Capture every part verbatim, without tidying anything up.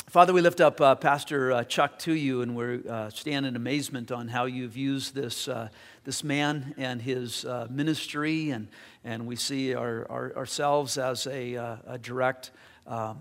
Father, we lift up uh, Pastor uh, Chuck to you, and we uh, stand in amazement on how you've used this uh, this man and his uh, ministry, and and we see our, our, ourselves as a, uh, a direct um,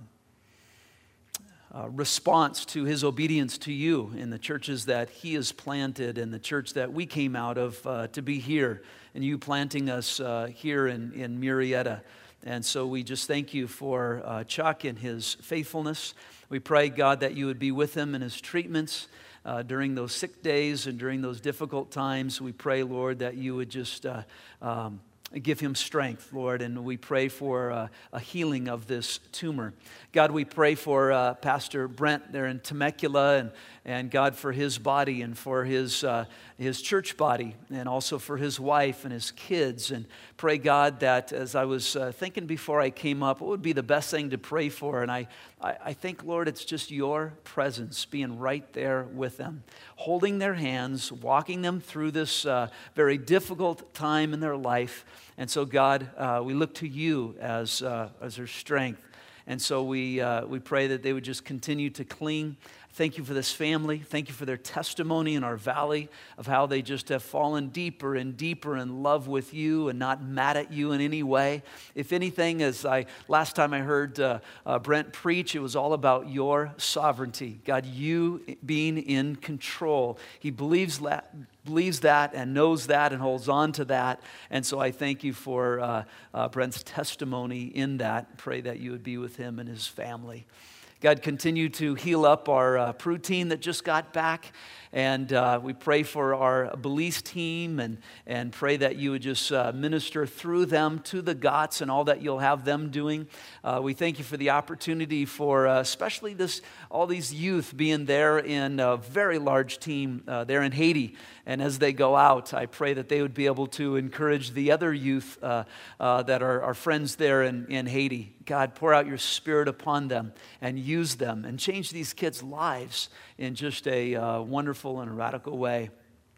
uh, response to his obedience to you in the churches that he has planted, and the church that we came out of uh, to be here, and you planting us uh, here in, in Murrieta. And so we just thank you for uh, Chuck and his faithfulness. We pray, God, that you would be with him in his treatments uh, during those sick days and during those difficult times. We pray, Lord, that you would just uh, um, give him strength, Lord, and we pray for uh, a healing of this tumor. God, we pray for uh, Pastor Brent there in Temecula, and, and God, for his body and for his uh, his church body, and also for his wife and his kids. And pray, God, that as I was uh, thinking before I came up, what would be the best thing to pray for? And I, I, I think, Lord, it's just your presence being right there with them, holding their hands, walking them through this uh, very difficult time in their life. And so, God, uh, we look to you as uh, as their strength. And so we uh, we pray that they would just continue to cling. Thank you for this family. Thank you for their testimony in our valley of how they just have fallen deeper and deeper in love with you and not mad at you in any way. If anything, as I last time I heard uh, uh, Brent preach, it was all about your sovereignty. God, you being in control. He believes that. believes that and knows that and holds on to that. And so I thank you for uh, uh, Brent's testimony in that. Pray that you would be with him and his family. God, continue to heal up our uh, Pru team that just got back. And uh, we pray for our Belize team and, and pray that you would just uh, minister through them to the G O Ts and all that you'll have them doing. Uh, we thank you for the opportunity for uh, especially this all these youth being there in a very large team uh, there in Haiti. And as they go out, I pray that they would be able to encourage the other youth uh, uh, that are our friends there in, in Haiti. God, pour out your Spirit upon them and use them and change these kids' lives in just a uh, wonderful and radical way.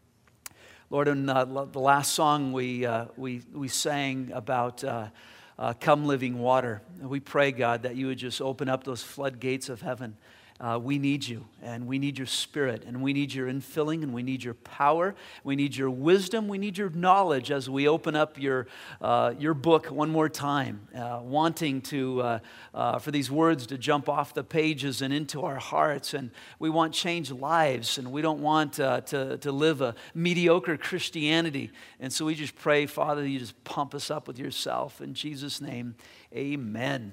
Lord, in uh, the last song we uh, we we sang about uh, uh, "Come Living Water," we pray, God, that you would just open up those floodgates of heaven. Uh, we need you, and we need your Spirit, and we need your infilling, and we need your power. We need your wisdom. We need your knowledge as we open up your uh, your book one more time, uh, wanting to uh, uh, for these words to jump off the pages and into our hearts. And we want changed lives, and we don't want uh, to to live a mediocre Christianity. And so we just pray, Father, that you just pump us up with yourself. In Jesus' name, amen.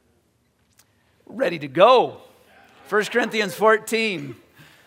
Ready to go. First Corinthians fourteen.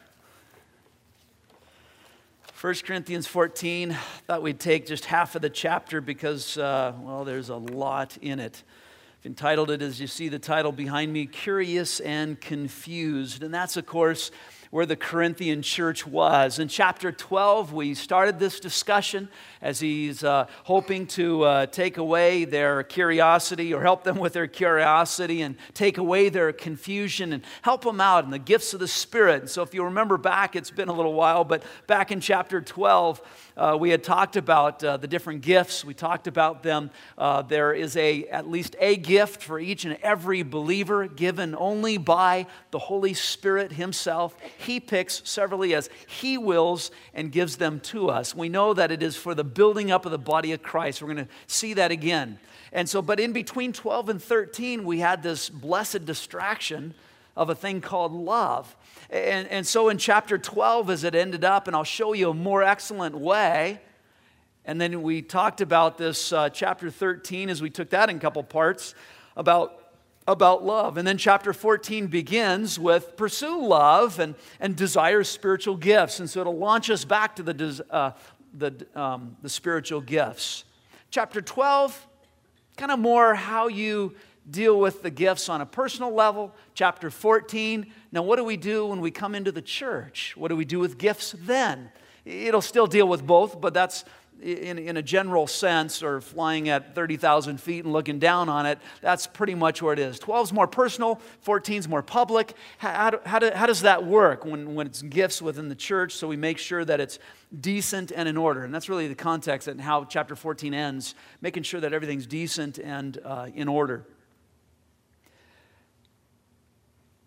First Corinthians fourteen. Thought we'd take just half of the chapter because, uh, well, there's a lot in it. I've entitled it, as you see the title behind me, Curious and Confused. And that's, of course, where the Corinthian church was. In chapter twelve, we started this discussion as he's uh, hoping to uh, take away their curiosity or help them with their curiosity and take away their confusion and help them out in the gifts of the Spirit. And so if you remember back, it's been a little while, but back in chapter twelve, uh, we had talked about uh, the different gifts. We talked about them. Uh, there is a at least a gift for each and every believer given only by the Holy Spirit himself. He picks severally as he wills and gives them to us. We know that it is for the building up of the body of Christ. We're going to see that again. And so, but in between twelve and thirteen, we had this blessed distraction of a thing called love. And, and so in chapter twelve, as it ended up, and I'll show you a more excellent way, and then we talked about this uh, chapter thirteen, as we took that in a couple parts, about about love. And then chapter fourteen begins with pursue love and, and desire spiritual gifts. And so it'll launch us back to the, uh, the, um, the spiritual gifts. Chapter twelve, kind of more how you deal with the gifts on a personal level. Chapter fourteen, now what do we do when we come into the church? What do we do with gifts then? It'll still deal with both, but that's In, in a general sense, or flying at thirty thousand feet and looking down on it, that's pretty much where it is. twelve is more personal, fourteen is more public. How, how, do, how, do, how does that work when, when it's gifts within the church, so we make sure that it's decent and in order? And that's really the context and how chapter fourteen ends, making sure that everything's decent and uh, in order.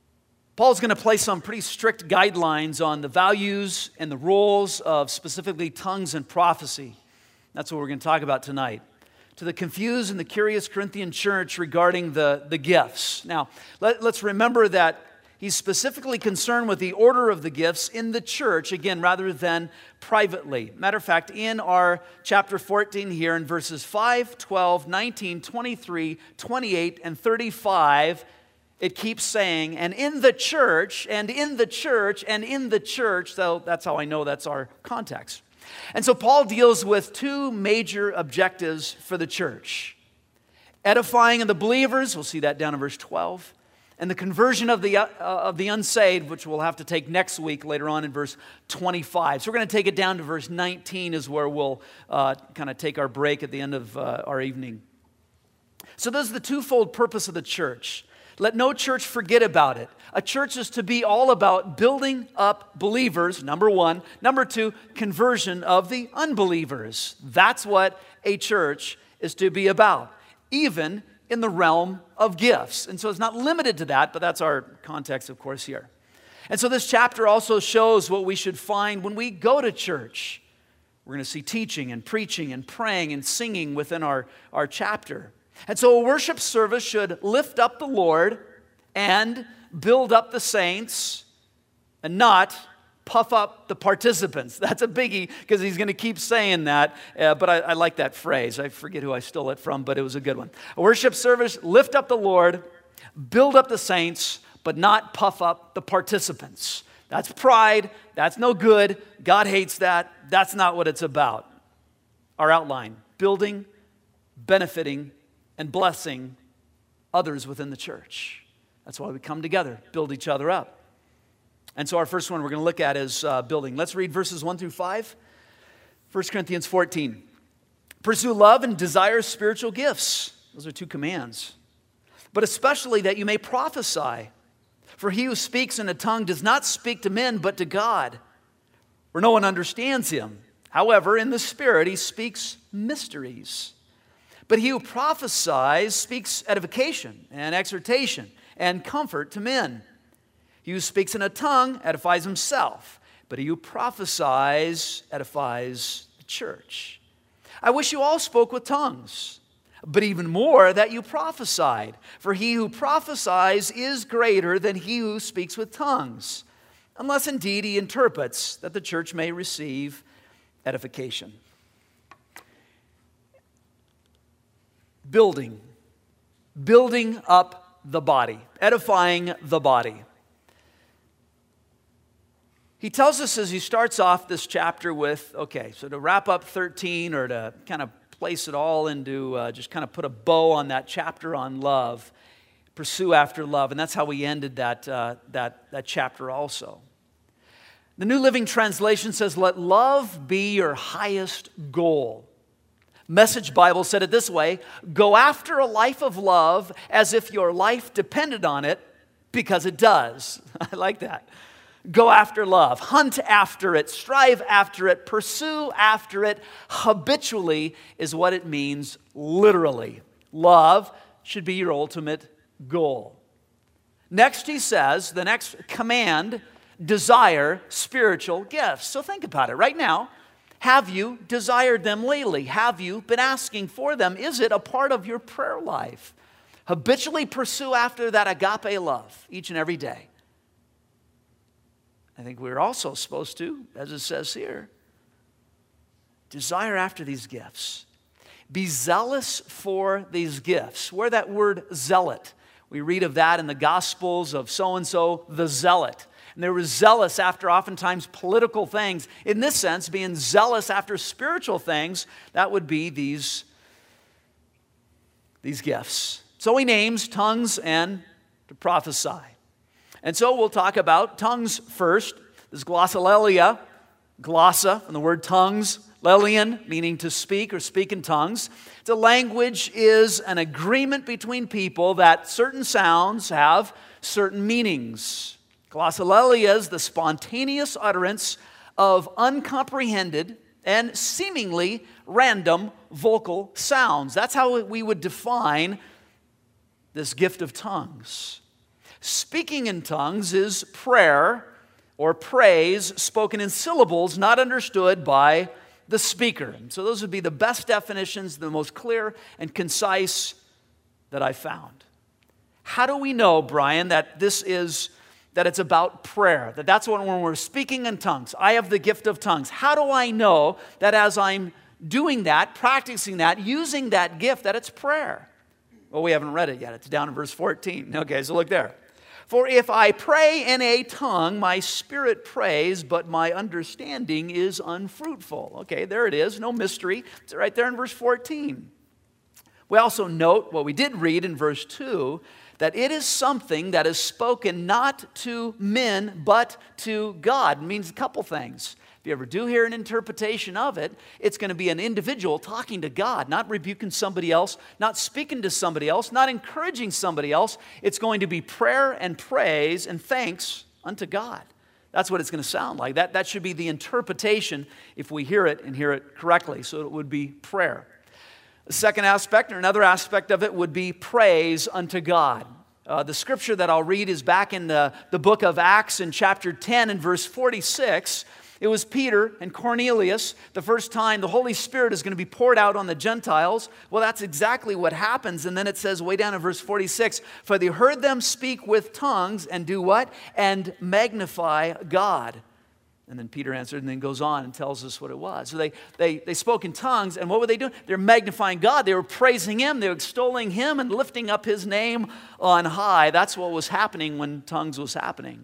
Paul's going to place some pretty strict guidelines on the values and the roles of specifically tongues and prophecy. That's what we're going to talk about tonight. To the confused and the curious Corinthian church regarding the, the gifts. Now, let, let's remember that he's specifically concerned with the order of the gifts in the church, again, rather than privately. Matter of fact, in our chapter fourteen here, in verses five, twelve, nineteen, twenty-three, twenty-eight, and thirty-five, it keeps saying, and in the church, and in the church, and in the church. So that's how I know that's our context. And so Paul deals with two major objectives for the church. Edifying of the believers, we'll see that down in verse twelve. And the conversion of the, uh, of the unsaved, which we'll have to take next week later on in verse twenty-five. So we're going to take it down to verse nineteen is where we'll uh, kind of take our break at the end of uh, our evening. So this is the twofold purpose of the church. Let no church forget about it. A church is to be all about building up believers, number one. Number two, conversion of the unbelievers. That's what a church is to be about, even in the realm of gifts. And so it's not limited to that, but that's our context, of course, here. And so this chapter also shows what we should find when we go to church. We're going to see teaching and preaching and praying and singing within our, our chapter. And so a worship service should lift up the Lord and build up the saints and not puff up the participants. That's a biggie because he's going to keep saying that, uh, but I, I like that phrase. I forget who I stole it from, but it was a good one. A worship service, lift up the Lord, build up the saints, but not puff up the participants. That's pride. That's no good. God hates that. That's not what it's about. Our outline, building, benefiting, and blessing others within the church. That's why we come together, build each other up. And so our first one we're going to look at is uh, building. Let's read verses one through five. First Corinthians fourteen. Pursue love and desire spiritual gifts. Those are two commands. But especially that you may prophesy. For he who speaks in a tongue does not speak to men, but to God, for no one understands him. However, in the Spirit he speaks mysteries. But he who prophesies speaks edification and exhortation and comfort to men. He who speaks in a tongue edifies himself, but he who prophesies edifies the church. I wish you all spoke with tongues, but even more that you prophesied. For he who prophesies is greater than he who speaks with tongues, unless indeed he interprets, that the church may receive edification. Building, building up the body, edifying the body. He tells us as he starts off this chapter with, okay, so to wrap up thirteen or to kind of place it all into, uh, just kind of put a bow on that chapter on love, pursue after love, and that's how we ended that, uh, that, that chapter also. The New Living Translation says, let love be your highest goal. Message Bible said it this way, go after a life of love as if your life depended on it, because it does. I like that. Go after love, hunt after it, strive after it, pursue after it habitually is what it means literally. Love should be your ultimate goal. Next he says, the next command, desire spiritual gifts. So think about it right now. Have you desired them lately? Have you been asking for them? Is it a part of your prayer life? Habitually pursue after that agape love each and every day. I think we're also supposed to, as it says here, desire after these gifts. Be zealous for these gifts. Where that word zealot, we read of that in the Gospels of so-and-so, the zealot. And they were zealous after oftentimes political things. In this sense, being zealous after spiritual things, that would be these, these gifts. So he names tongues and to prophesy. And so we'll talk about tongues first. This is glossolalia, glossa, from the word tongues, lelian, meaning to speak or speak in tongues. The language is an agreement between people that certain sounds have certain meanings. Glossolalia is the spontaneous utterance of uncomprehended and seemingly random vocal sounds. That's how we would define this gift of tongues. Speaking in tongues is prayer or praise spoken in syllables not understood by the speaker. And so those would be the best definitions, the most clear and concise that I found. How do we know, Brian, that this is, that it's about prayer? That that's when, when we're speaking in tongues. I have the gift of tongues. How do I know that as I'm doing that, practicing that, using that gift, that it's prayer? Well, we haven't read it yet. It's down in verse fourteen. Okay, so look there. For if I pray in a tongue, my spirit prays, but my understanding is unfruitful. Okay, there it is. No mystery. It's right there in verse fourteen. We also note what we did read in verse two, that it is something that is spoken not to men, but to God. It means a couple things. If you ever do hear an interpretation of it, it's going to be an individual talking to God, not rebuking somebody else, not speaking to somebody else, not encouraging somebody else. It's going to be prayer and praise and thanks unto God. That's what it's going to sound like. That, that should be the interpretation if we hear it and hear it correctly. So it would be prayer. The second aspect, or another aspect of it, would be praise unto God. Uh, the scripture that I'll read is back in the, the book of Acts in chapter ten and verse forty-six. It was Peter and Cornelius, the first time the Holy Spirit is going to be poured out on the Gentiles. Well, that's exactly what happens. And then it says way down in verse forty-six, for they heard them speak with tongues and do what? And magnify God. And then Peter answered and then goes on and tells us what it was. So they, they, they spoke in tongues, and what were they doing? They're magnifying God. They were praising Him. They were extolling Him and lifting up His name on high. That's what was happening when tongues was happening.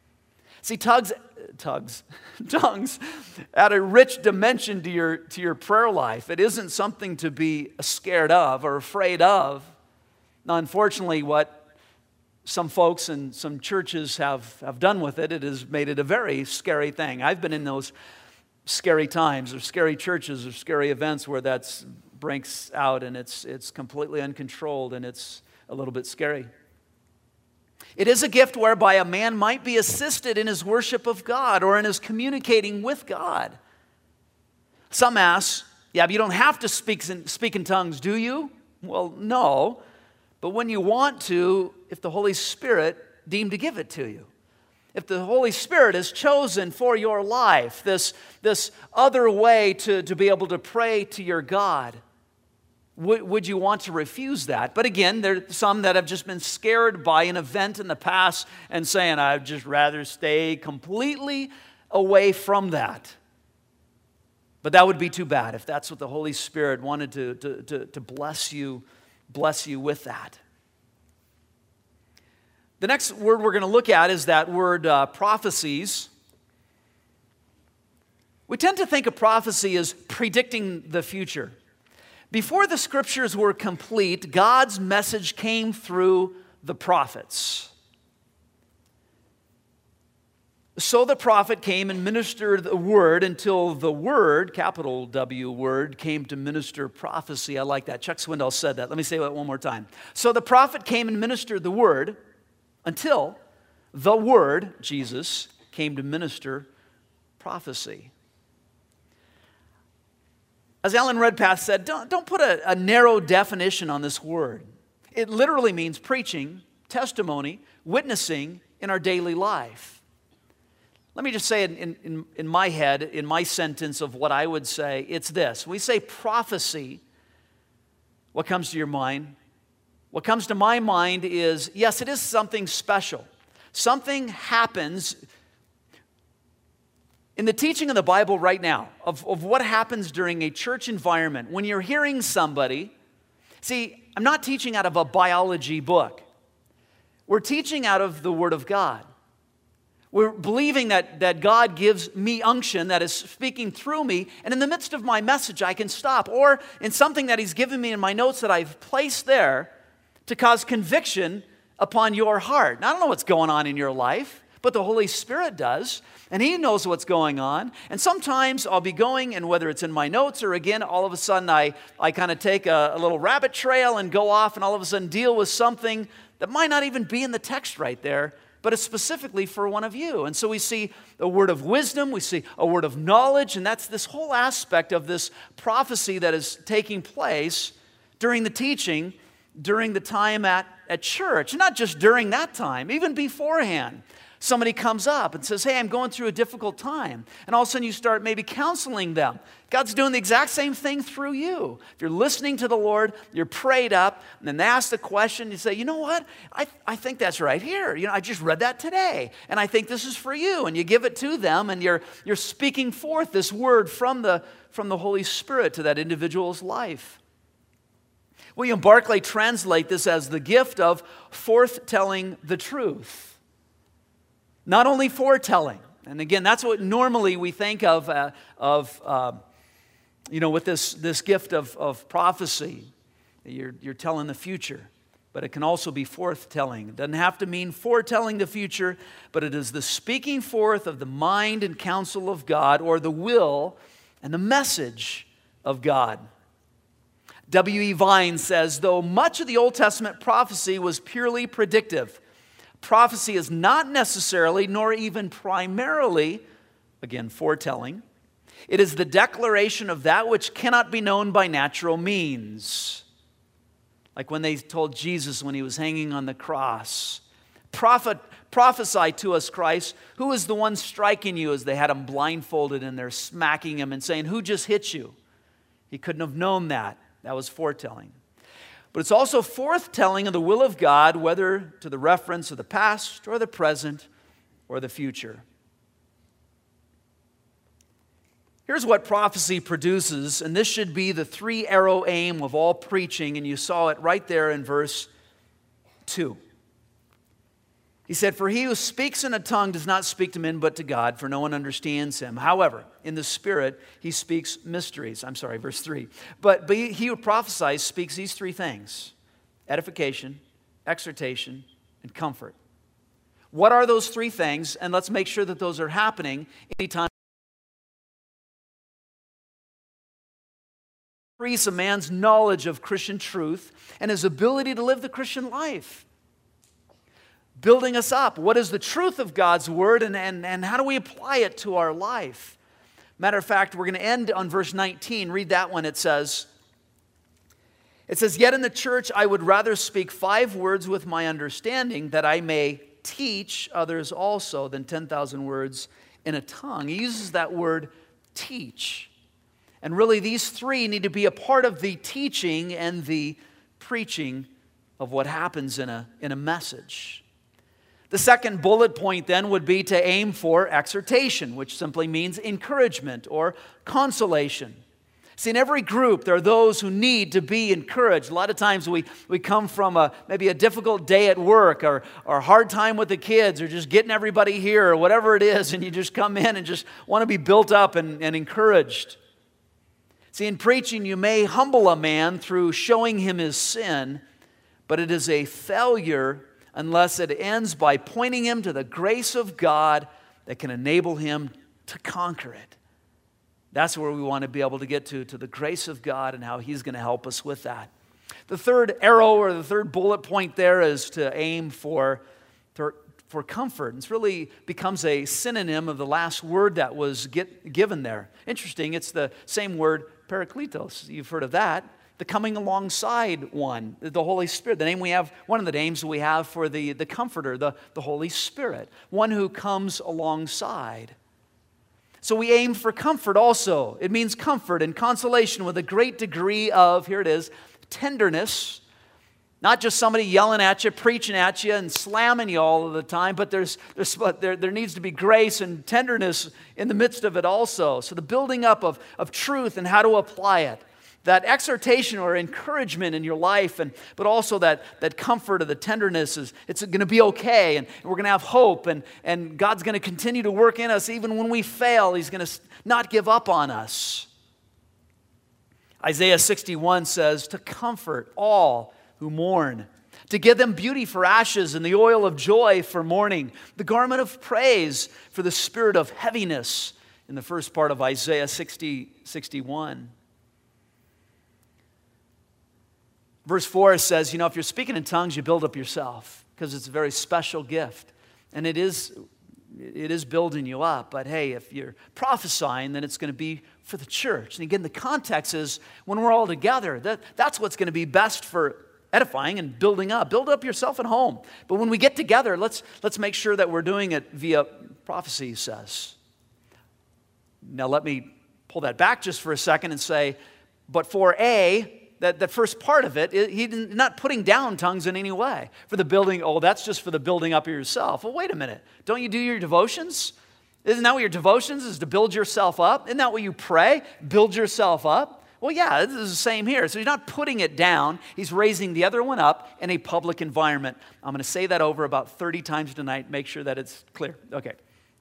See, tugs, tugs, tongues add a rich dimension to your, to your prayer life. It isn't something to be scared of or afraid of. Now, unfortunately, what some folks and some churches have, have done with it, it has made it a very scary thing. I've been in those scary times or scary churches or scary events where that breaks out and it's, it's completely uncontrolled and it's a little bit scary. It is a gift whereby a man might be assisted in his worship of God or in his communicating with God. Some ask, yeah, but you don't have to speak in, speak in tongues, do you? Well, no. But when you want to, if the Holy Spirit deemed to give it to you. If the Holy Spirit is chosen for your life, this, this other way to, to be able to pray to your God, would, would you want to refuse that? But again, there are some that have just been scared by an event in the past and saying, I'd just rather stay completely away from that. But that would be too bad if that's what the Holy Spirit wanted to, to, to, to bless you bless you with that. The next word we're going to look at is that word uh, prophecies. We tend to think of prophecy as predicting the future. Before the scriptures were complete, God's message came through the prophets. So the prophet came and ministered the word until the word, capital W word, came to minister prophecy. I like that. Chuck Swindoll said that. Let me say that one more time. So the prophet came and ministered the word until the word, Jesus, came to minister prophecy. As Alan Redpath said, don't, don't put a, a narrow definition on this word. It literally means preaching, testimony, witnessing in our daily life. Let me just say it in, in, in my head, in my sentence of what I would say, it's this. When we say prophecy, what comes to your mind? What comes to my mind is, yes, it is something special. Something happens in the teaching of the Bible right now, of, of what happens during a church environment. When you're hearing somebody, see, I'm not teaching out of a biology book. We're teaching out of the Word of God. We're believing that, that God gives me unction that is speaking through me, and in the midst of my message, I can stop. Or in something that He's given me in my notes that I've placed there to cause conviction upon your heart. Now, I don't know what's going on in your life, but the Holy Spirit does, and He knows what's going on. And sometimes I'll be going, and whether it's in my notes or again, all of a sudden I, I kind of take a, a little rabbit trail and go off and all of a sudden deal with something that might not even be in the text right there, but it's specifically for one of you. And so we see a word of wisdom, we see a word of knowledge, and that's this whole aspect of this prophecy that is taking place during the teaching, during the time at, at church, not just during that time, even beforehand. Somebody comes up and says, hey, I'm going through a difficult time. And all of a sudden you start maybe counseling them. God's doing the exact same thing through you. If you're listening to the Lord, you're prayed up, and then they ask the question, you say, you know what? I, I think that's right here. You know, I just read that today, and I think this is for you. And you give it to them, and you're, you're speaking forth this word from the, from the Holy Spirit to that individual's life. William Barclay translates this as the gift of forthtelling the truth. Not only foretelling, and again, that's what normally we think of, uh, of uh, you know, with this, this gift of, of prophecy. You're, you're telling the future, but it can also be forthtelling. It doesn't have to mean foretelling the future, but it is the speaking forth of the mind and counsel of God, or the will and the message of God. W E Vine says, though much of the Old Testament prophecy was purely predictive, prophecy is not necessarily, nor even primarily, again, foretelling. It is the declaration of that which cannot be known by natural means. Like when they told Jesus when he was hanging on the cross, Prophet, prophesy to us, Christ, who is the one striking you, as they had him blindfolded and they're smacking him and saying, who just hit you? He couldn't have known that. That was foretelling. But it's also forthtelling of the will of God, whether to the reference of the past or the present or the future. Here's what prophecy produces, and this should be the three-arrow aim of all preaching, and you saw it right there in verse two. He said, for he who speaks in a tongue does not speak to men but to God, for no one understands him. However, in the Spirit, he speaks mysteries. I'm sorry, verse three. But, but he who prophesies speaks these three things: edification, exhortation, and comfort. What are those three things? And let's make sure that those are happening anytime. Increase a man's knowledge of Christian truth and his ability to live the Christian life. Building us up. What is the truth of God's word, and, and, and how do we apply it to our life? Matter of fact, we're going to end on verse nineteen. Read that one. It says, it says, yet in the church I would rather speak five words with my understanding, that I may teach others also, than ten thousand words in a tongue. He uses that word teach. And really these three need to be a part of the teaching and the preaching of what happens in a, in a message. The second bullet point then would be to aim for exhortation, which simply means encouragement or consolation. See, in every group, there are those who need to be encouraged. A lot of times we, we come from a, maybe a difficult day at work, or, or a hard time with the kids, or just getting everybody here, or whatever it is, and you just come in and just want to be built up and, and encouraged. See, in preaching, you may humble a man through showing him his sin, but it is a failure unless it ends by pointing him to the grace of God that can enable him to conquer it. That's where we want to be able to get to, to the grace of God and how he's going to help us with that. The third arrow, or the third bullet point there, is to aim for, for, for comfort. It really becomes a synonym of the last word that was get, given there. Interesting, it's the same word, parakletos. You've heard of that. The coming alongside one, the Holy Spirit. The name we have, one of the names we have for the, the Comforter, the, the Holy Spirit. One who comes alongside. So we aim for comfort also. It means comfort and consolation with a great degree of, here it is, tenderness. Not just somebody yelling at you, preaching at you, and slamming you all of the time, but there's, there's there, there needs to be grace and tenderness in the midst of it also. So the building up of, of truth and how to apply it. That exhortation or encouragement in your life, and but also that, that comfort of the tenderness is, it's going to be okay, and we're going to have hope, and, and God's going to continue to work in us even when we fail. He's going to not give up on us. Isaiah sixty-one says, to comfort all who mourn, to give them beauty for ashes and the oil of joy for mourning, the garment of praise for the spirit of heaviness, in the first part of Isaiah sixty, sixty-one. Verse four says, you know, if you're speaking in tongues, you build up yourself, because it's a very special gift. And it is, it is building you up. But hey, if you're prophesying, then it's going to be for the church. And again, the context is when we're all together, that, that's what's going to be best for, edifying and building up. Build up yourself at home. But when we get together, let's, let's make sure that we're doing it via prophecy, he says. Now let me pull that back just for a second and say, but for A, that, that first part of it, he's not putting down tongues in any way. For the building, oh, that's just for the building up of yourself. Well, wait a minute. Don't you do your devotions? Isn't that what your devotions is, to build yourself up? Isn't that what you pray? Build yourself up? Well, yeah, this is the same here. So he's not putting it down. He's raising the other one up in a public environment. I'm going to say that over about thirty times tonight. Make sure that it's clear. Okay.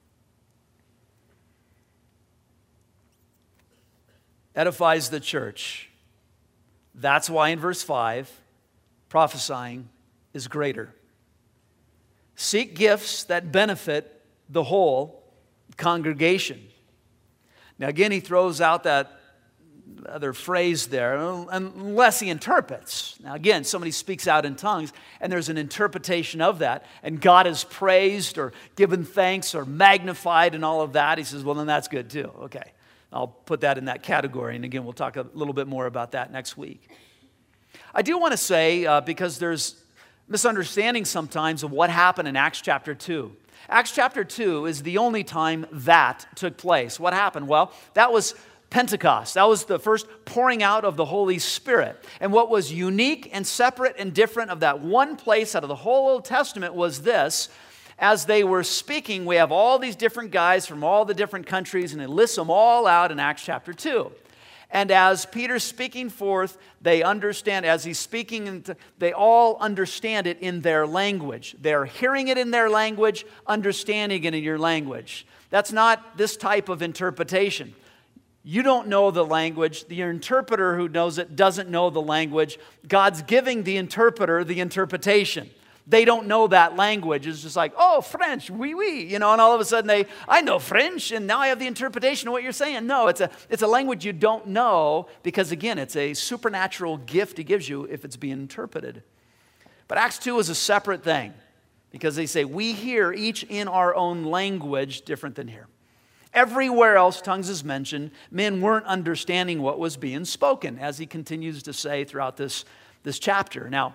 Edifies the church. That's why in verse five, prophesying is greater. Seek gifts that benefit the whole congregation. Now again, he throws out that other phrase there, unless he interprets. Now again, somebody speaks out in tongues, and there's an interpretation of that, and God is praised or given thanks or magnified and all of that. He says, well, then that's good too. Okay. I'll put that in that category, and again, we'll talk a little bit more about that next week. I do want to say, uh, because there's misunderstanding sometimes of what happened in Acts chapter two. Acts chapter two is the only time that took place. What happened? Well, that was Pentecost. That was the first pouring out of the Holy Spirit. And what was unique and separate and different of that one place out of the whole Old Testament was this. As they were speaking, we have all these different guys from all the different countries, and it lists them all out in Acts chapter two. And as Peter's speaking forth, they understand, as he's speaking, they all understand it in their language. They're hearing it in their language, understanding it in your language. That's not this type of interpretation. You don't know the language. The interpreter who knows it doesn't know the language. God's giving the interpreter the interpretation. They don't know that language. It's just like, oh, French, oui, oui. You know, and all of a sudden they, I know French, and now I have the interpretation of what you're saying. No, it's a, it's a language you don't know because, again, it's a supernatural gift he gives you if it's being interpreted. But Acts two is a separate thing because they say, we hear each in our own language different than here. Everywhere else tongues is mentioned, men weren't understanding what was being spoken, as he continues to say throughout this, this chapter. Now,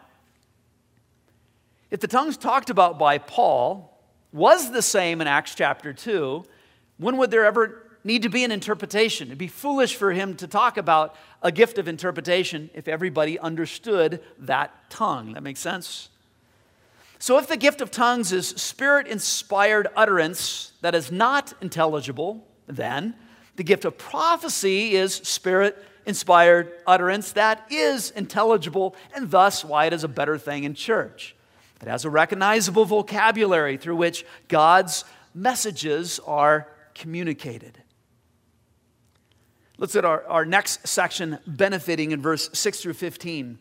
if the tongues talked about by Paul was the same in Acts chapter two, when would there ever need to be an interpretation? It'd be foolish for him to talk about a gift of interpretation if everybody understood that tongue. That makes sense? So if the gift of tongues is Spirit-inspired utterance that is not intelligible, then the gift of prophecy is Spirit-inspired utterance that is intelligible, and thus why it is a better thing in church. It has a recognizable vocabulary through which God's messages are communicated. Let's at our, our next section, benefiting, in verse six through fifteen.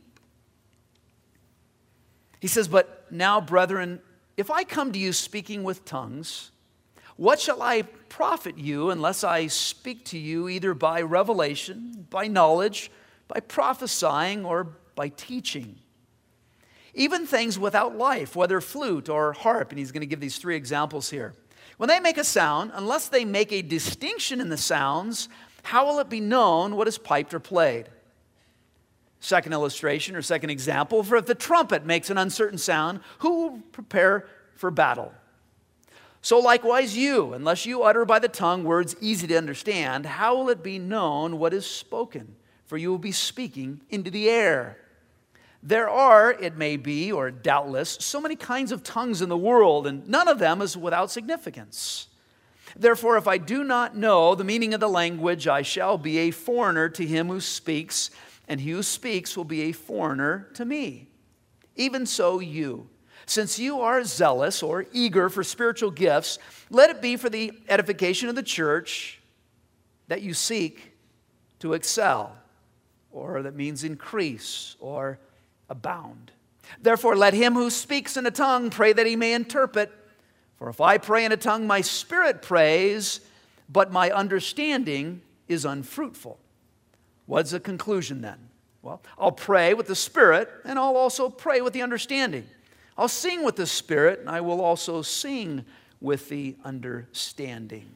He says, but now, brethren, if I come to you speaking with tongues, what shall I profit you unless I speak to you either by revelation, by knowledge, by prophesying, or by teaching? Even things without life, whether flute or harp, and he's going to give these three examples here. When they make a sound, unless they make a distinction in the sounds, how will it be known what is piped or played? Second illustration or second example, for if the trumpet makes an uncertain sound, who will prepare for battle? So likewise you, unless you utter by the tongue words easy to understand, how will it be known what is spoken? For you will be speaking into the air. There are, it may be, or doubtless, so many kinds of tongues in the world, and none of them is without significance. Therefore, if I do not know the meaning of the language, I shall be a foreigner to him who speaks, and he who speaks will be a foreigner to me. Even so you, since you are zealous or eager for spiritual gifts, let it be for the edification of the church that you seek to excel, or that means increase, or abound. Therefore, let him who speaks in a tongue pray that he may interpret. For if I pray in a tongue, my spirit prays, but my understanding is unfruitful. What's the conclusion then? Well, I'll pray with the spirit, and I'll also pray with the understanding. I'll sing with the spirit, and I will also sing with the understanding.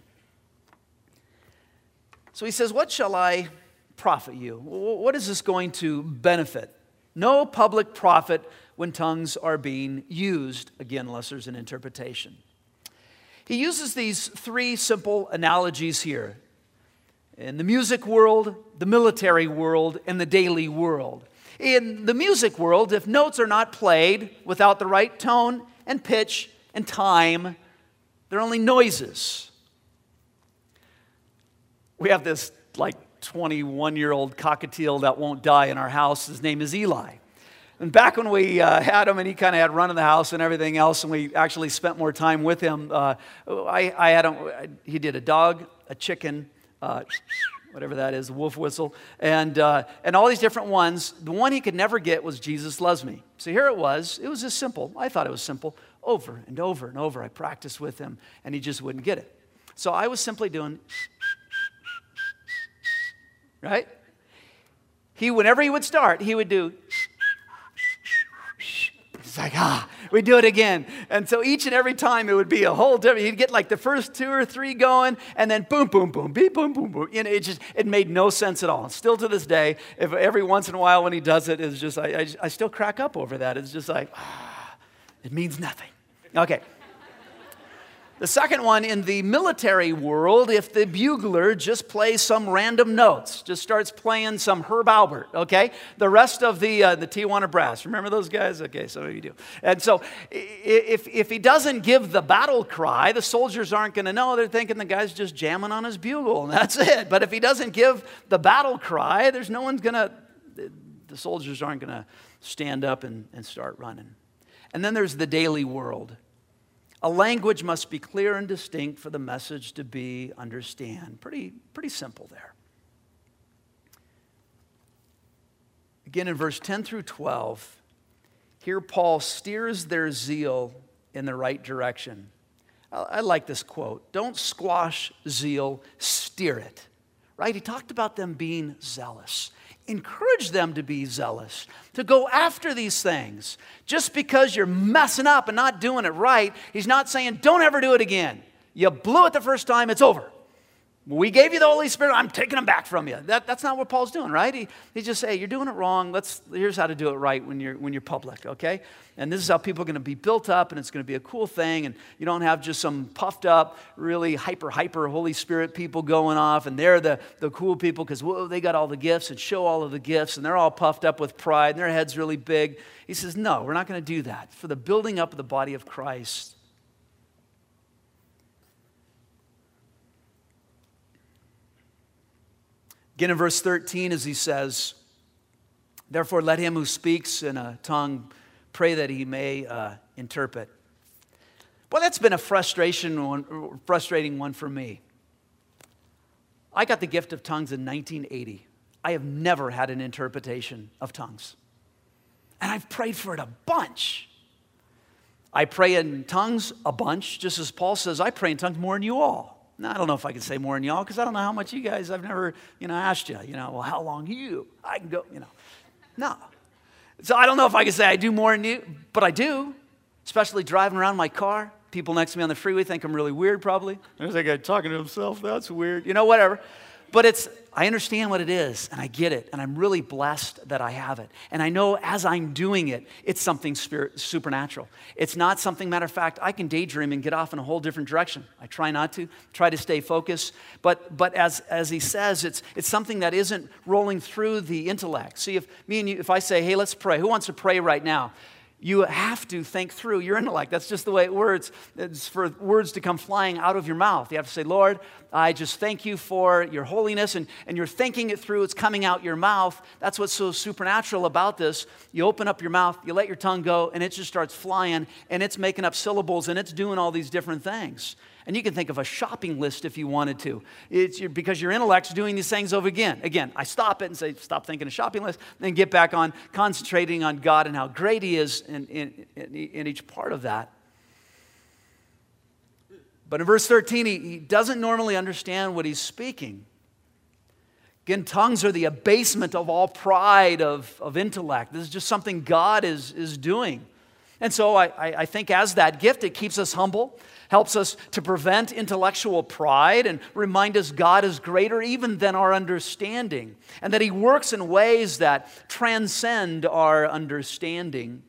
So he says, what shall I profit you? What is this going to benefit? No public profit when tongues are being used, again, unless there's an interpretation. He uses these three simple analogies here. In the music world, the military world, and the daily world. In the music world, if notes are not played without the right tone and pitch and time, they're only noises. We have this like twenty-one-year-old cockatiel that won't die in our house. His name is Eli. And back when we uh, had him and he kind of had run of the house and everything else, and we actually spent more time with him, uh, I, I had him, he did a dog, a chicken, uh, whatever that is, a wolf whistle, and uh, and all these different ones. The one he could never get was Jesus Loves Me. So here it was. It was just simple. I thought it was simple. Over and over and over. I practiced with him, and he just wouldn't get it. So I was simply doing, right? He, whenever he would start, he would do, it's like, ah, we'd do it again. And so each and every time it would be a whole different, he'd get like the first two or three going, and then boom, boom, boom, beep, boom, boom, boom. You know, it just, it made no sense at all. Still to this day, if every once in a while when he does it, it's just, I, I, I still crack up over that. It's just like, ah, it means nothing. Okay. The second one, in the military world, if the bugler just plays some random notes, just starts playing some Herb Albert, okay? The rest of the uh, the Tijuana Brass, remember those guys? Okay, some of you do. And so if, if he doesn't give the battle cry, the soldiers aren't going to know. They're thinking the guy's just jamming on his bugle, and that's it. But if he doesn't give the battle cry, there's no one's going to, the soldiers aren't going to stand up and, and start running. And then there's the daily world. A language must be clear and distinct for the message to be understood. Pretty, pretty simple there. Again, in verse ten through twelve, here Paul steers their zeal in the right direction. I, I like this quote. Don't squash zeal, steer it. Right? He talked about them being zealous. Encourage them to be zealous, to go after these things. Just because you're messing up and not doing it right, he's not saying, don't ever do it again. You blew it the first time, it's over. We gave you the Holy Spirit, I'm taking them back from you. That, that's not what Paul's doing, right? He, he just say, you're doing it wrong. Let's, here's how to do it right when you're, when you're public, okay? And this is how people are going to be built up, and it's going to be a cool thing, and you don't have just some puffed up, really hyper, hyper Holy Spirit people going off, and they're the, the cool people because, whoa, they got all the gifts and show all of the gifts, and they're all puffed up with pride, and their head's really big. He says, no, we're not going to do that. For the building up of the body of Christ. Again in verse thirteen, as he says, therefore let him who speaks in a tongue pray that he may uh, interpret. Well, that's been a frustration one, frustrating one for me. I got the gift of tongues in nineteen eighty. I have never had an interpretation of tongues. And I've prayed for it a bunch. I pray in tongues a bunch, just as Paul says, I pray in tongues more than you all. Now, I don't know if I can say more than y'all, because I don't know how much you guys, I've never, you know, asked you, you know, well, how long you? I can go, you know. No. So I don't know if I can say I do more than you, but I do, especially driving around my car. People next to me on the freeway think I'm really weird, probably. There's a guy talking to himself, that's weird. You know, whatever. But it's, I understand what it is, and I get it, and I'm really blessed that I have it. And I know as I'm doing it, it's something spirit, supernatural. It's not something, matter of fact, I can daydream and get off in a whole different direction. I try not to, try to stay focused. But but as as he says, it's it's something that isn't rolling through the intellect. See, if me and you, if I say, hey, let's pray. Who wants to pray right now? You have to think through your intellect. That's just the way it works. It's for words to come flying out of your mouth. You have to say, Lord, I just thank you for your holiness, and, and you're thinking it through. It's coming out your mouth. That's what's so supernatural about this. You open up your mouth, you let your tongue go, and it just starts flying, and it's making up syllables, and it's doing all these different things. And you can think of a shopping list if you wanted to. It's your, because your intellect's doing these things over again. Again, I stop it and say, stop thinking of shopping list, then get back on concentrating on God and how great He is in, in, in each part of that. But in verse thirteen, he, he doesn't normally understand what he's speaking. Again, tongues are the abasement of all pride of, of intellect. This is just something God is, is doing. And so I, I, I think as that gift, it keeps us humble, helps us to prevent intellectual pride and remind us God is greater even than our understanding, and that He works in ways that transcend our understanding.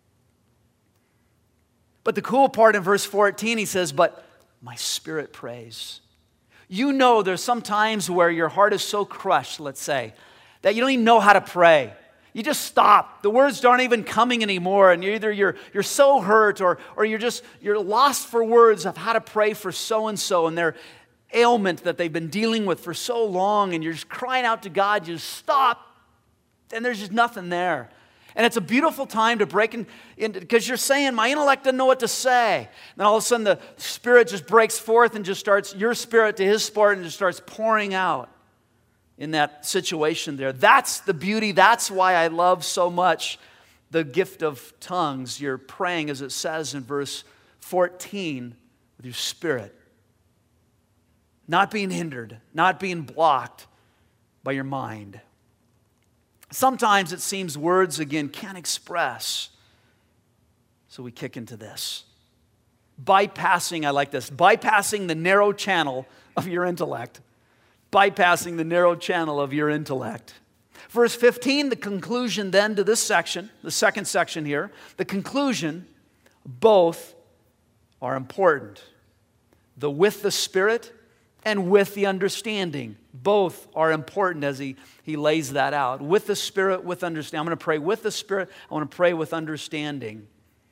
But the cool part in verse fourteen, he says, but my spirit prays. You know there's some times where your heart is so crushed, let's say, that you don't even know how to pray. You just stop. The words aren't even coming anymore, and you're either you're you're so hurt, or or you're just you're lost for words of how to pray for so and so and their ailment that they've been dealing with for so long, and you're just crying out to God. You just stop, and there's just nothing there. And it's a beautiful time to break in, in because you're saying, my intellect doesn't know what to say. And then all of a sudden the Spirit just breaks forth and just starts, your spirit to His spirit, and just starts pouring out in that situation there. That's the beauty. That's why I love so much the gift of tongues. You're praying, as it says in verse fourteen, with your spirit. Not being hindered, not being blocked by your mind. Sometimes it seems words, again, can't express. So we kick into this. Bypassing, I like this, bypassing the narrow channel of your intellect. Bypassing the narrow channel of your intellect. Verse fifteen, the conclusion then to this section, the second section here, the conclusion, both are important. The with the Spirit and with the understanding. Both are important as he, he lays that out. With the Spirit, with understanding. I'm going to pray with the Spirit. I want to pray with understanding.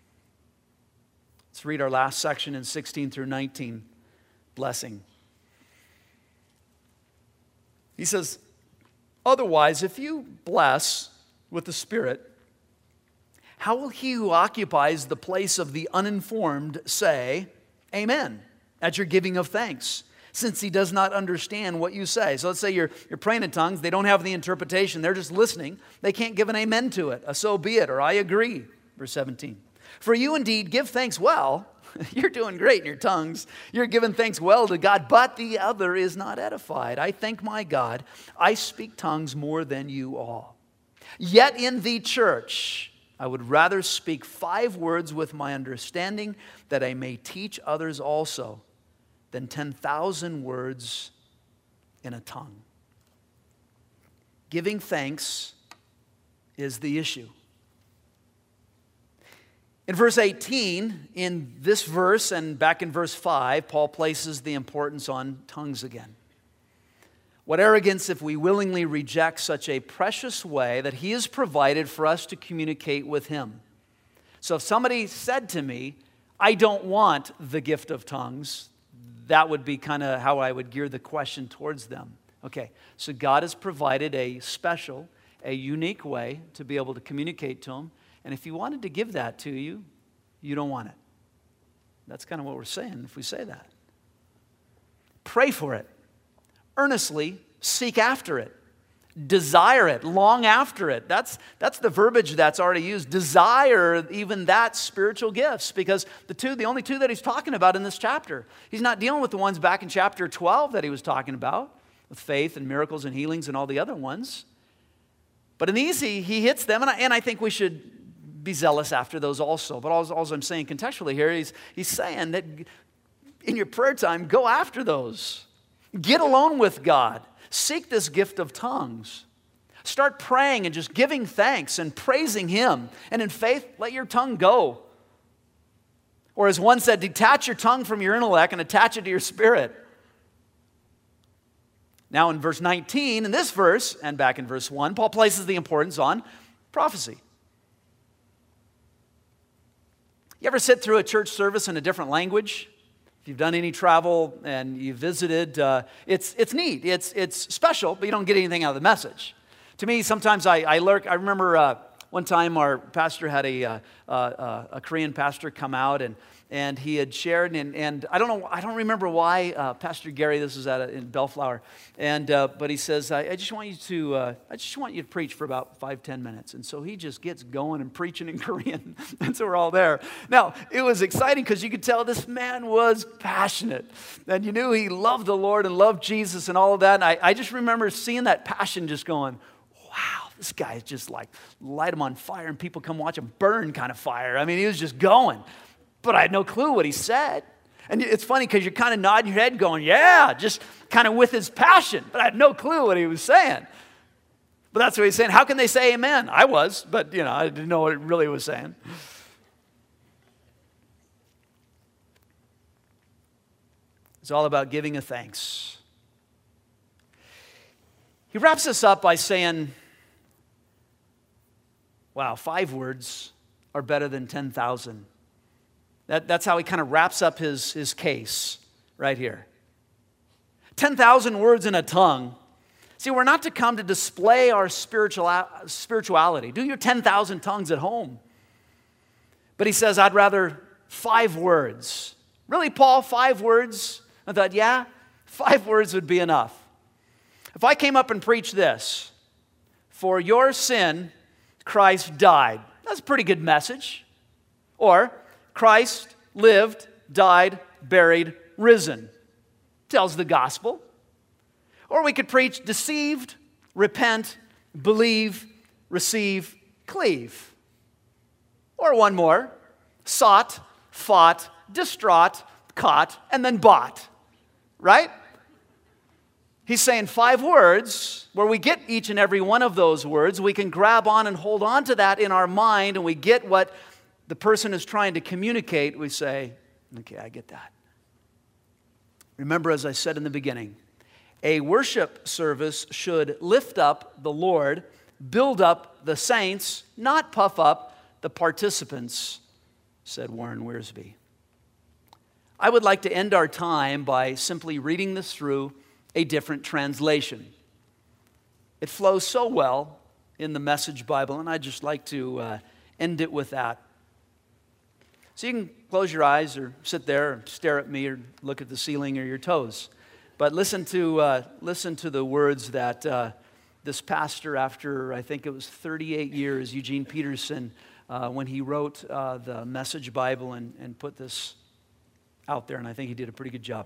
Let's read our last section in sixteen through nineteen. Blessing. He says, otherwise, if you bless with the Spirit, how will he who occupies the place of the uninformed say, Amen, at your giving of thanks, since he does not understand what you say? So let's say you're, you're praying in tongues. They don't have the interpretation. They're just listening. They can't give an amen to it, a so be it, or I agree. Verse seventeen. For you indeed give thanks well. You're doing great in your tongues. You're giving thanks well to God, but the other is not edified. I thank my God, I speak tongues more than you all. Yet in the church, I would rather speak five words with my understanding, that I may teach others also, than ten thousand words in a tongue. Giving thanks is the issue. In verse eighteen, in this verse and back in verse five, Paul places the importance on tongues again. What arrogance if we willingly reject such a precious way that He has provided for us to communicate with Him. So if somebody said to me, I don't want the gift of tongues, that would be kind of how I would gear the question towards them. Okay, so God has provided a special, a unique way to be able to communicate to Him. And if He wanted to give that to you, you don't want it. That's kind of what we're saying if we say that. Pray for it. Earnestly seek after it. Desire it. Long after it. That's, that's the verbiage that's already used. Desire even that spiritual gifts. Because the two, the only two that he's talking about in this chapter. He's not dealing with the ones back in chapter twelve that he was talking about. With faith and miracles and healings and all the other ones. But in these, he, he hits them. And I, and I think we should be zealous after those also. But all, all I'm saying contextually here, he's, he's saying that in your prayer time, go after those. Get alone with God. Seek this gift of tongues. Start praying and just giving thanks and praising Him. And in faith, let your tongue go. Or as one said, detach your tongue from your intellect and attach it to your spirit. Now in verse nineteen, in this verse, and back in verse one, Paul places the importance on prophecy. You ever sit through a church service in a different language? If you've done any travel and you've visited, uh, it's it's neat. It's it's special, but you don't get anything out of the message. To me, sometimes I I lurk. I remember uh, one time our pastor had a uh, uh, a Korean pastor come out and and he had shared and and I don't know I don't remember why uh, Pastor Gary. This was at a, in Bellflower, and uh, but he says I, I just want you to uh, I just want you to preach for about five ten minutes, and so he just gets going and preaching in Korean, and so we're all there. Now it was exciting because you could tell this man was passionate, and you knew he loved the Lord and loved Jesus and all of that. And I, I just remember seeing that passion, just going, wow, This guy is just like, light him on fire and people come watch him burn kind of fire. I mean, he was just going. But I had no clue what he said. And it's funny because you're kind of nodding your head going, yeah, just kind of with his passion. But I had no clue what he was saying. But that's what he's saying. How can they say amen? I was, but, you know, I didn't know what it really was saying. It's all about giving a thanks. He wraps this up by saying, wow, five words are better than ten thousand. That, that's how he kind of wraps up his, his case right here. ten thousand words in a tongue. See, we're not to come to display our spiritual, spirituality. Do your ten thousand tongues at home. But he says, I'd rather five words. Really, Paul, five words? I thought, yeah, five words would be enough. If I came up and preached this, for your sin, Christ died. That's a pretty good message. Or, Christ lived, died, buried, risen. Tells the gospel. Or we could preach deceived, repent, believe, receive, cleave. Or one more, sought, fought, distraught, caught, and then bought. Right? He's saying five words where we get each and every one of those words. We can grab on and hold on to that in our mind, and we get what the person is trying to communicate. We say, okay, I get that. Remember, as I said in the beginning, a worship service should lift up the Lord, build up the saints, not puff up the participants, said Warren Wiersbe. I would like to end our time by simply reading this through a different translation. It flows so well in the Message Bible, and I'd just like to uh, end it with that. So you can close your eyes or sit there and stare at me or look at the ceiling or your toes. But listen to uh, listen to the words that uh, this pastor, after I think it was thirty-eight years, Eugene Peterson, uh, when he wrote uh, the Message Bible and, and put this out there, and I think he did a pretty good job.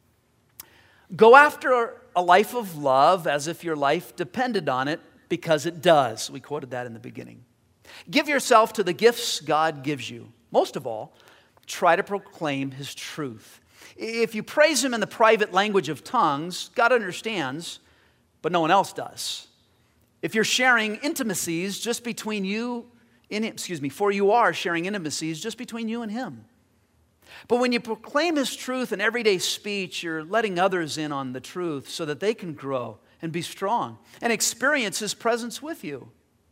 Go after a life of love as if your life depended on it, because it does. We quoted that in the beginning. Give yourself to the gifts God gives you. Most of all, try to proclaim His truth. If you praise Him in the private language of tongues, God understands, but no one else does. If you're sharing intimacies just between you, in, excuse me, for you are sharing intimacies just between you and Him. But when you proclaim His truth in everyday speech, you're letting others in on the truth so that they can grow and be strong and experience His presence with you.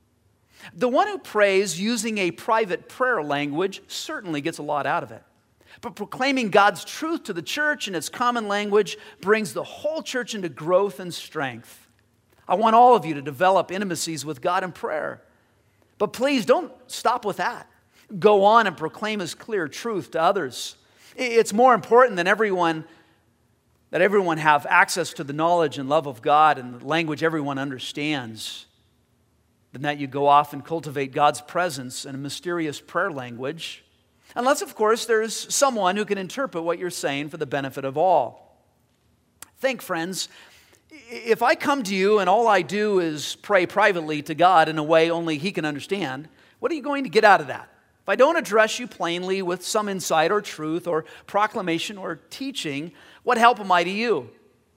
The one who prays using a private prayer language certainly gets a lot out of it. But proclaiming God's truth to the church in its common language brings the whole church into growth and strength. I want all of you to develop intimacies with God in prayer. But please don't stop with that. Go on and proclaim His clear truth to others. It's more important than everyone that everyone have access to the knowledge and love of God and the language everyone understands, than that you go off and cultivate God's presence in a mysterious prayer language. Unless, of course, there's someone who can interpret what you're saying for the benefit of all. Think, friends, if I come to you and all I do is pray privately to God in a way only He can understand, what are you going to get out of that? If I don't address you plainly with some insight or truth or proclamation or teaching, what help am I to you?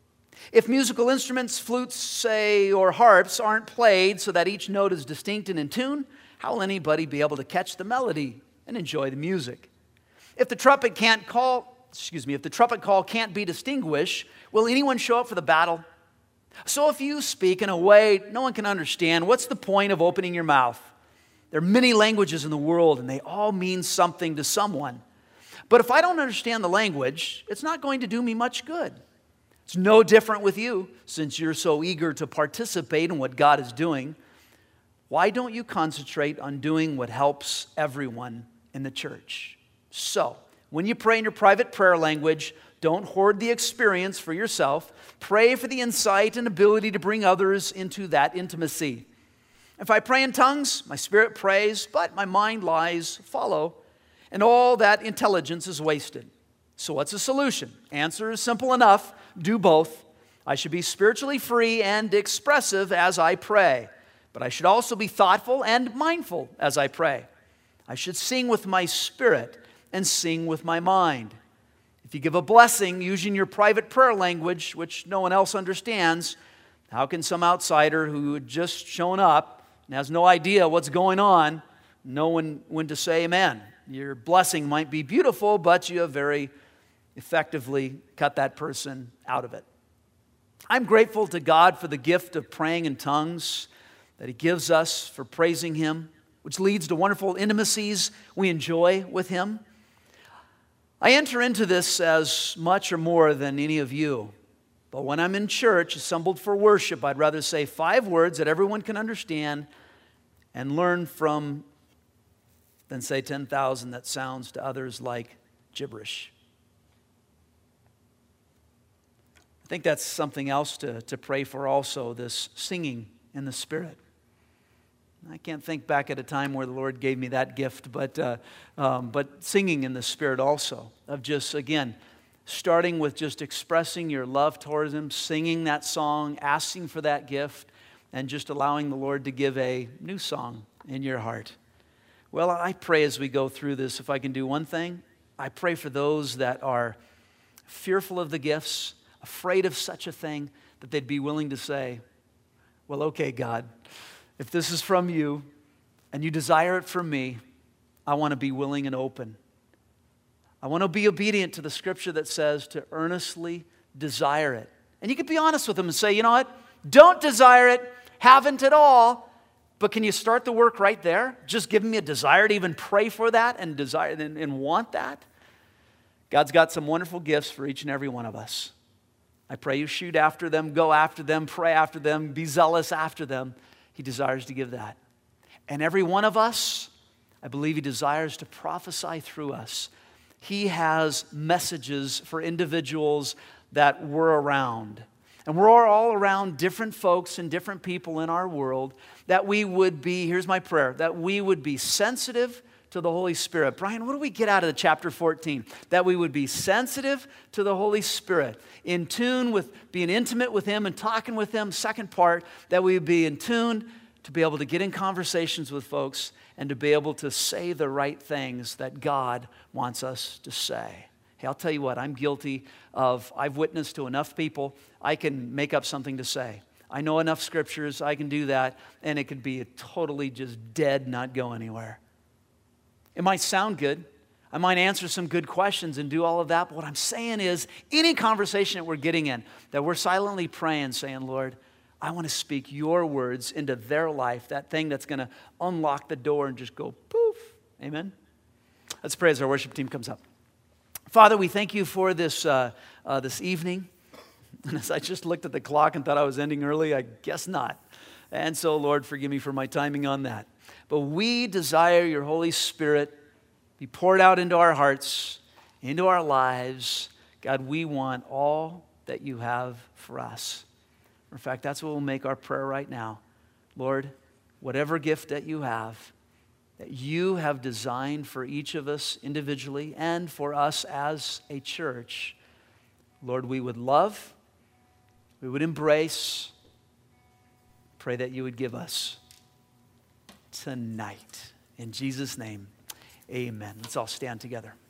If musical instruments, flutes, say, or harps aren't played so that each note is distinct and in tune, how will anybody be able to catch the melody and enjoy the music? If the trumpet can't call, excuse me, if the trumpet call can't be distinguished, will anyone show up for the battle? So if you speak in a way no one can understand, what's the point of opening your mouth? There are many languages in the world, and they all mean something to someone. But if I don't understand the language, it's not going to do me much good. It's no different with you, since you're so eager to participate in what God is doing. Why don't you concentrate on doing what helps everyone in the church? So, when you pray in your private prayer language, don't hoard the experience for yourself. Pray for the insight and ability to bring others into that intimacy. If I pray in tongues, my spirit prays, but my mind lies fallow, and all that intelligence is wasted. So what's the solution? Answer is simple enough. Do both. I should be spiritually free and expressive as I pray. But I should also be thoughtful and mindful as I pray. I should sing with my spirit and sing with my mind. If you give a blessing using your private prayer language, which no one else understands, how can some outsider who had just shown up and has no idea what's going on know when, when to say amen? Your blessing might be beautiful, but you have very effectively cut that person out of it. I'm grateful to God for the gift of praying in tongues that He gives us for praising Him, which leads to wonderful intimacies we enjoy with Him. I enter into this as much or more than any of you. But when I'm in church, assembled for worship, I'd rather say five words that everyone can understand and learn from than say ten thousand that sounds to others like gibberish. I think that's something else to, to pray for also, this singing in the Spirit. I can't think back at a time where the Lord gave me that gift, but uh, um, but singing in the Spirit also, of just, again, starting with just expressing your love towards Him, singing that song, asking for that gift, and just allowing the Lord to give a new song in your heart. Well, I pray as we go through this, if I can do one thing, I pray for those that are fearful of the gifts, afraid of such a thing, that they'd be willing to say, well, okay, God, if this is from you and you desire it from me, I want to be willing and open. I want to be obedient to the scripture that says to earnestly desire it. And you can be honest with them and say, you know what? Don't desire it, haven't at all, but can you start the work right there? Just give me a desire to even pray for that and desire and, and want that. God's got some wonderful gifts for each and every one of us. I pray you shoot after them, go after them, pray after them, be zealous after them. He desires to give that. And every one of us, I believe He desires to prophesy through us. He has messages for individuals that we're around. And we're all around different folks and different people in our world, that we would be, here's my prayer, that we would be sensitive to the Holy Spirit. Brian, what do we get out of the chapter fourteen? That we would be sensitive to the Holy Spirit, in tune with being intimate with Him and talking with Him. Second part, that we would be in tune to be able to get in conversations with folks and to be able to say the right things that God wants us to say. Hey, I'll tell you what, I'm guilty of, I've witnessed to enough people, I can make up something to say. I know enough scriptures, I can do that, and it could be totally just dead, not go anywhere. It might sound good. I might answer some good questions and do all of that, but what I'm saying is, any conversation that we're getting in, that we're silently praying, saying, Lord, I want to speak your words into their life, that thing that's going to unlock the door and just go poof. Amen? Let's pray as our worship team comes up. Father, we thank you for this, uh, uh, this evening. And as I just looked at the clock and thought I was ending early, I guess not. And so, Lord, forgive me for my timing on that. But we desire your Holy Spirit be poured out into our hearts, into our lives. God, we want all that you have for us. In fact, that's what will make our prayer right now. Lord, whatever gift that you have, that you have designed for each of us individually and for us as a church, Lord, we would love, we would embrace, pray that you would give us tonight. In Jesus' name, amen. Let's all stand together.